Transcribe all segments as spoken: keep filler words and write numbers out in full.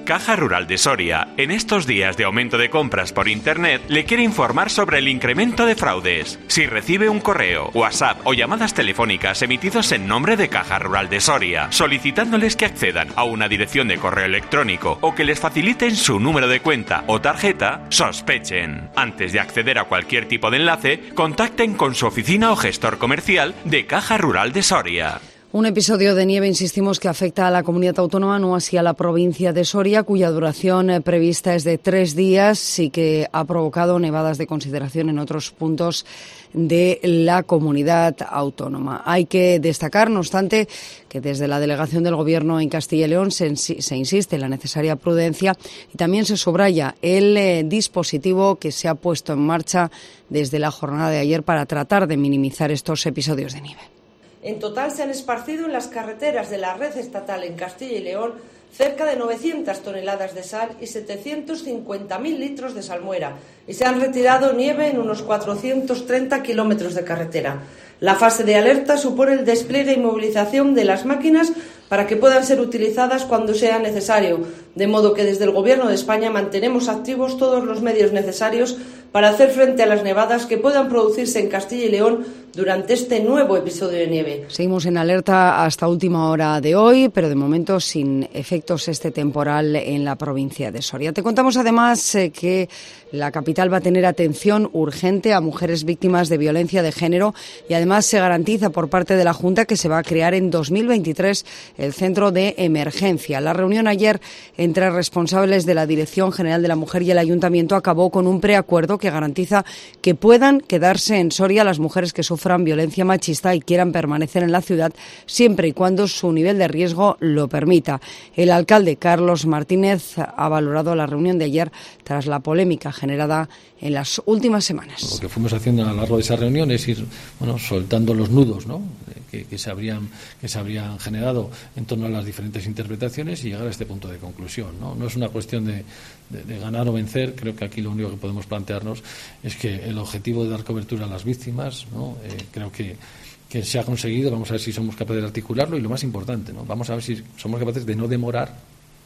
Caja Rural de Soria, en estos días de aumento de compras por Internet, le quiere informar sobre el incremento de fraudes. Si recibe un correo, WhatsApp o llamadas telefónicas emitidos en nombre de Caja Rural de Soria, solicitándoles que accedan a una dirección de correo electrónico o que les faciliten su número de cuenta o tarjeta, sospechen. Antes de acceder a cualquier tipo de enlace, contacten con su oficina o gestor comercial de Caja Rural de Soria. Un episodio de nieve, insistimos, que afecta a la comunidad autónoma, no así a la provincia de Soria, cuya duración prevista es de tres días y que ha provocado nevadas de consideración en otros puntos de la comunidad autónoma. Hay que destacar, no obstante, que desde la delegación del Gobierno en Castilla y León se, se insiste en la necesaria prudencia y también se subraya el eh, dispositivo que se ha puesto en marcha desde la jornada de ayer para tratar de minimizar estos episodios de nieve. En total se han esparcido en las carreteras de la red estatal en Castilla y León cerca de novecientas toneladas de sal y setecientos cincuenta mil litros de salmuera y se han retirado nieve en unos cuatrocientos treinta kilómetros de carretera. La fase de alerta supone el despliegue y movilización de las máquinas para que puedan ser utilizadas cuando sea necesario, de modo que desde el Gobierno de España mantenemos activos todos los medios necesarios para hacer frente a las nevadas que puedan producirse en Castilla y León durante este nuevo episodio de nieve. Seguimos en alerta hasta última hora de hoy, pero de momento sin efectos este temporal en la provincia de Soria. Te contamos además eh, que la capital va a tener atención urgente a mujeres víctimas de violencia de género y además se garantiza por parte de la Junta que se va a crear en dos mil veintitrés el Centro de Emergencia. La reunión ayer entre responsables de la Dirección General de la Mujer y el Ayuntamiento acabó con un preacuerdo que garantiza que puedan quedarse en Soria las mujeres que sufran violencia machista y quieran permanecer en la ciudad siempre y cuando su nivel de riesgo lo permita. El alcalde Carlos Martínez ha valorado la reunión de ayer tras la polémica generada en las últimas semanas. Lo que fuimos haciendo a lo largo de esa reunión es ir bueno, soltando los nudos, ¿no? que, que, se habrían, que se habrían generado en torno a las diferentes interpretaciones y llegar a este punto de conclusión. No, no es una cuestión de, de, de ganar o vencer. Creo que aquí lo único que podemos plantearnos es que el objetivo de dar cobertura a las víctimas, ¿no? eh, creo que que se ha conseguido. Vamos a ver si somos capaces de articularlo y lo más importante, ¿no? Vamos a ver si somos capaces de no demorar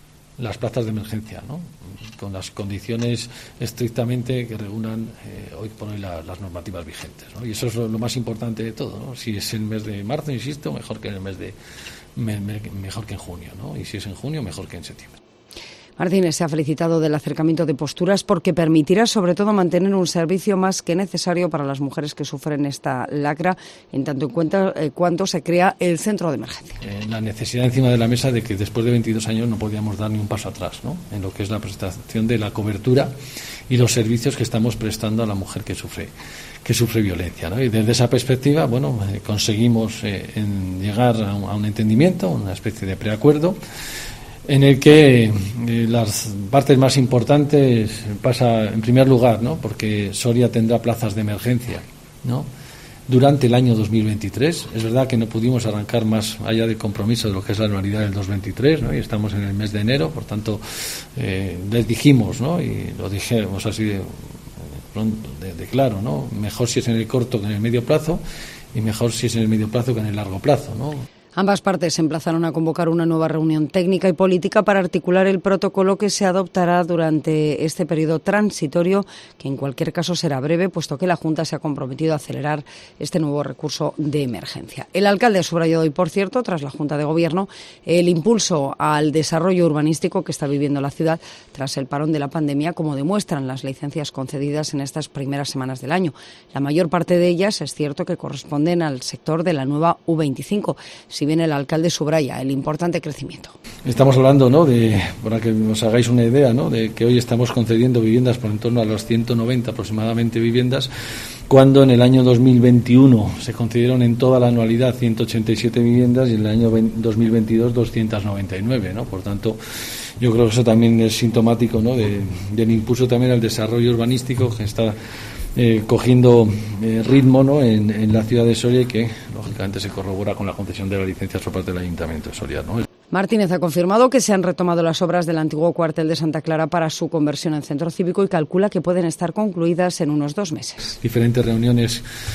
las plazas de emergencia, ¿no? Con las condiciones estrictamente que regulan eh, hoy por hoy la, las normativas vigentes, ¿no? Y eso es lo, lo más importante de todo, ¿no? Si es el mes de marzo, insisto, mejor que en el mes de me, me, mejor que en junio, ¿no? Y si es en junio, mejor que en septiembre. Martínez se ha felicitado del acercamiento de posturas porque permitirá sobre todo mantener un servicio más que necesario para las mujeres que sufren esta lacra, en tanto en cuanto, eh, cuanto se crea el centro de emergencia. Eh, la necesidad encima de la mesa de que después de veintidós años no podíamos dar ni un paso atrás, ¿no? En lo que es la prestación de la cobertura y los servicios que estamos prestando a la mujer que sufre que sufre violencia, ¿no? Y desde esa perspectiva, bueno, eh, conseguimos eh, en llegar a un, a un entendimiento, una especie de preacuerdo, en el que eh, las partes más importantes pasa en primer lugar, ¿no? Porque Soria tendrá plazas de emergencia, ¿no? Durante el año dos mil veintitrés. Es verdad que no pudimos arrancar más allá del compromiso de lo que es la anualidad del dos mil veintitrés, ¿no? Y estamos en el mes de enero, por tanto eh, les dijimos, ¿no? Y lo dijimos así de, de, de claro, ¿no? Mejor si es en el corto que en el medio plazo y mejor si es en el medio plazo que en el largo plazo, ¿no? Ambas partes se emplazaron a convocar una nueva reunión técnica y política para articular el protocolo que se adoptará durante este periodo transitorio, que en cualquier caso será breve, puesto que la Junta se ha comprometido a acelerar este nuevo recurso de emergencia. El alcalde ha subrayado hoy, por cierto, tras la Junta de Gobierno, el impulso al desarrollo urbanístico que está viviendo la ciudad tras el parón de la pandemia, como demuestran las licencias concedidas en estas primeras semanas del año. La mayor parte de ellas es cierto que corresponden al sector de la nueva U veinticinco. Si bien el alcalde subraya el importante crecimiento. Estamos hablando, ¿no?, de, para que os hagáis una idea, ¿no?, de que hoy estamos concediendo viviendas por en torno a los ciento noventa aproximadamente viviendas, cuando en el año dos mil veintiuno se concedieron en toda la anualidad ciento ochenta y siete viviendas y en el año dos mil veintidós doscientas noventa y nueve, ¿no? Por tanto, yo creo que eso también es sintomático, ¿no?, de, del impulso también al desarrollo urbanístico que está Eh, cogiendo eh, ritmo, ¿no?, en, en la ciudad de Soria y que lógicamente se corrobora con la concesión de las licencias por parte del Ayuntamiento de Soria, ¿no? Martínez ha confirmado que se han retomado las obras del antiguo cuartel de Santa Clara para su conversión en centro cívico y calcula que pueden estar concluidas en unos dos meses. Diferentes reuniones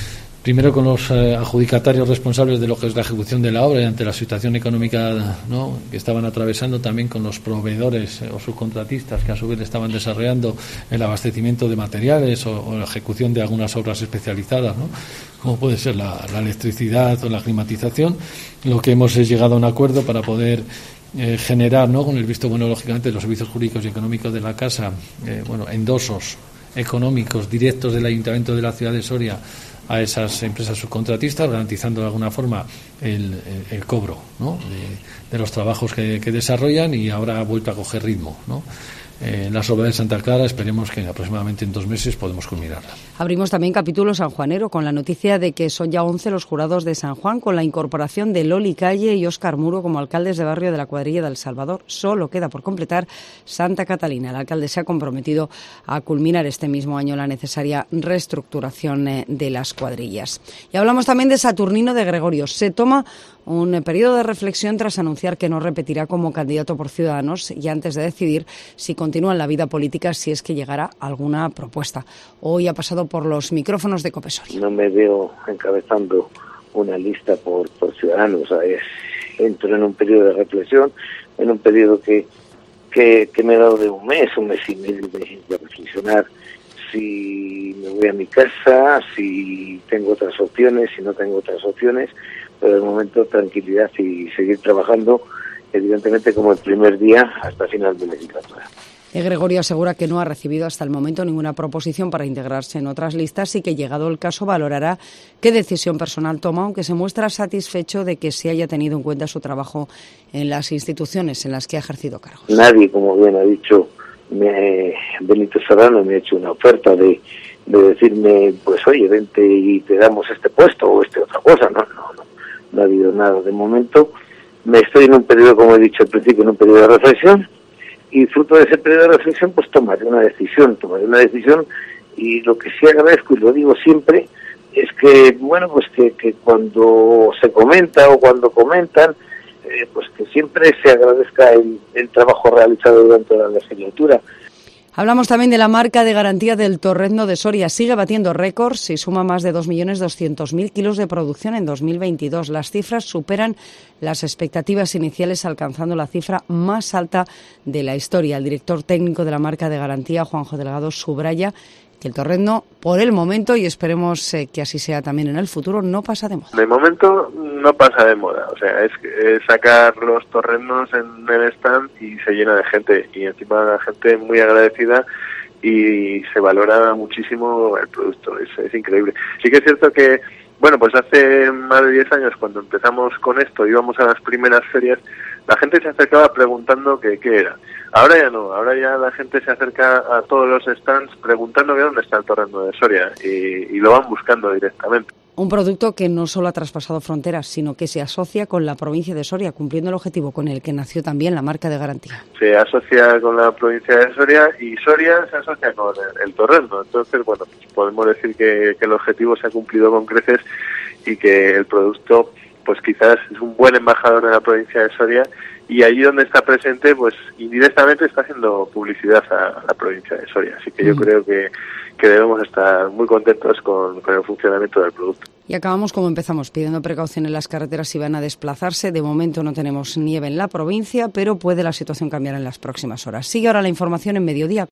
primero con los eh, adjudicatarios responsables de lo que es la ejecución de la obra y ante la situación económica, ¿no?, que estaban atravesando, también con los proveedores eh, o subcontratistas que a su vez estaban desarrollando el abastecimiento de materiales o, o la ejecución de algunas obras especializadas, ¿no?, como puede ser la, la electricidad o la climatización. Lo que hemos es llegado a un acuerdo para poder eh, generar, ¿no?, con el visto bueno, lógicamente, de los servicios jurídicos y económicos de la Casa, eh, bueno, endosos económicos directos del Ayuntamiento de la ciudad de Soria a esas empresas subcontratistas, garantizando de alguna forma el, el, el cobro, ¿no?, de, de los trabajos que, que desarrollan, y ahora ha vuelto a coger ritmo, ¿no? Eh, en las obras de Santa Clara esperemos que aproximadamente en dos meses podemos culminarla. Abrimos también capítulo sanjuanero con la noticia de que son ya once los jurados de San Juan, con la incorporación de Loli Calle y Óscar Muro como alcaldes de barrio de la cuadrilla del Salvador. Solo queda por completar Santa Catalina. El alcalde se ha comprometido a culminar este mismo año la necesaria reestructuración de las cuadrillas. Y hablamos también de Saturnino de Gregorio. Se toma un periodo de reflexión tras anunciar que no repetirá como candidato por Ciudadanos y antes de decidir si continúa en la vida política, si es que llegara alguna propuesta. Hoy ha pasado por los micrófonos de COPE Soria. No me veo encabezando una lista por, por Ciudadanos. Es, entro en un periodo de reflexión, en un periodo que, que, que me he dado de un mes, un mes y medio de, de reflexionar si me voy a mi casa, si tengo otras opciones, si no tengo otras opciones, pero de momento tranquilidad y seguir trabajando, evidentemente como el primer día hasta final de legislatura. Gregorio asegura que no ha recibido hasta el momento ninguna proposición para integrarse en otras listas y que, llegado el caso, valorará qué decisión personal toma, aunque se muestra satisfecho de que se haya tenido en cuenta su trabajo en las instituciones en las que ha ejercido cargos. Nadie, como bien ha dicho me, Benito Serrano, me ha hecho una oferta de, de decirme, pues oye, vente y te damos este puesto o este otra cosa. No, no, no, no ha habido nada de momento. Me estoy en un periodo, como he dicho al principio, en un periodo de reflexión. Y fruto de ese periodo de reflexión, pues tomaré una decisión, tomaré una decisión y lo que sí agradezco, y lo digo siempre, es que, bueno, pues que, que cuando se comenta o cuando comentan, eh, pues que siempre se agradezca el, el trabajo realizado durante la legislatura. Hablamos también de la marca de garantía del torrezno de Soria. Sigue batiendo récords y suma más de dos millones doscientos mil kilos de producción en dos mil veintidós. Las cifras superan las expectativas iniciales, alcanzando la cifra más alta de la historia. El director técnico de la marca de garantía, Juanjo Delgado, subraya que el torrezno, por el momento, y esperemos eh, que así sea también en el futuro, no pasa de moda. De momento no pasa de moda, o sea, es, es sacar los torreznos en el stand y se llena de gente, y encima la gente muy agradecida y se valora muchísimo el producto, es, es increíble. Sí que es cierto que, bueno, pues hace más de diez años, cuando empezamos con esto, íbamos a las primeras ferias, la gente se acercaba preguntando que qué era. Ahora ya no, ahora ya la gente se acerca a todos los stands preguntando que dónde está el torrezno de Soria y, y lo van buscando directamente. Un producto que no solo ha traspasado fronteras, sino que se asocia con la provincia de Soria, cumpliendo el objetivo con el que nació también la marca de garantía. Se asocia con la provincia de Soria y Soria se asocia con el, el torrezno. Entonces, bueno, pues podemos decir que, que el objetivo se ha cumplido con creces y que el producto, pues quizás es un buen embajador de la provincia de Soria, y allí donde está presente, pues indirectamente está haciendo publicidad a la provincia de Soria. Así que yo mm. creo que, que debemos estar muy contentos con, con el funcionamiento del producto. Y acabamos como empezamos, pidiendo precaución en las carreteras si van a desplazarse. De momento no tenemos nieve en la provincia, pero puede la situación cambiar en las próximas horas. Sigue ahora la información en Mediodía.